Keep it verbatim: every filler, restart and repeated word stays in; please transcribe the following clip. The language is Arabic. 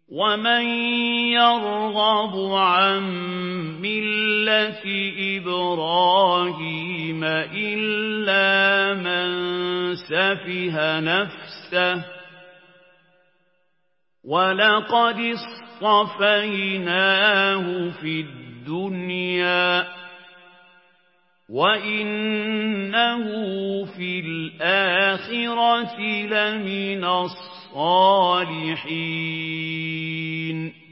وَمَن يَرْغَبُ عَن مِّلَّةِ إِبْرَاهِيمَ إِلَّا مَن سَفِهَ نَفْسَهُ وَلَقَدِ اصْطَفَيْنَاهُ فِي الدُّنْيَا وَإِنَّهُ فِي الْآخِرَةِ لَمِنَ الصَّالِحِينَ